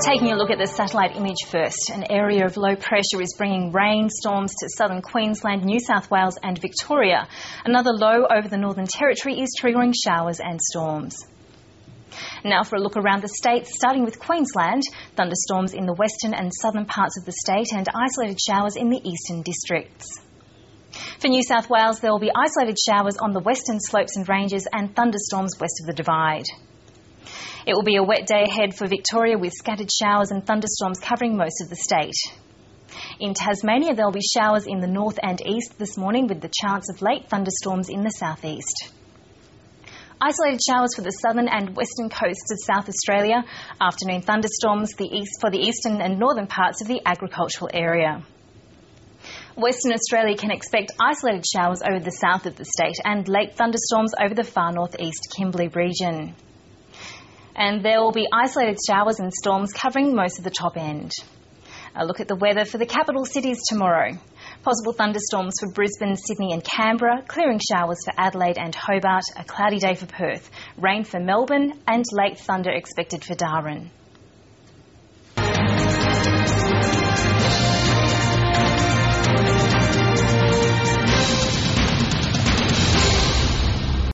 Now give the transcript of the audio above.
Taking a look at the satellite image first, an area of low pressure is bringing rain storms to southern Queensland, New South Wales and Victoria. Another low over the Northern Territory is triggering showers and storms. Now for a look around the state, starting with Queensland, thunderstorms in the western and southern parts of the state and isolated showers in the eastern districts. For New South Wales, there will be isolated showers on the western slopes and ranges and thunderstorms west of the Divide. It will be a wet day ahead for Victoria with scattered showers and thunderstorms covering most of the state. In Tasmania, there will be showers in the north and east this morning with the chance of late thunderstorms in the southeast. Isolated showers for the southern and western coasts of South Australia. Afternoon thunderstorms for the eastern and northern parts of the agricultural area. Western Australia can expect isolated showers over the south of the state and late thunderstorms over the far northeast Kimberley region. And there will be isolated showers and storms covering most of the top end. A look at the weather for the capital cities tomorrow. Possible thunderstorms for Brisbane, Sydney and Canberra, clearing showers for Adelaide and Hobart, a cloudy day for Perth, rain for Melbourne and late thunder expected for Darwin.